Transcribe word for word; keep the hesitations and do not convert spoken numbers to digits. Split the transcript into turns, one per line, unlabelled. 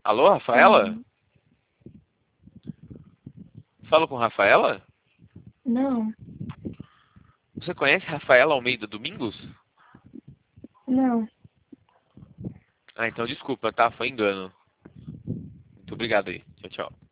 Alô, Rafaela?
Hum,
Falo com Rafaela?
não,
Você conhece Rafaela Almeida Domingos?
não.
Ah, então desculpa, tá? Foi engano. Muito obrigado aí. Tchau, tchau.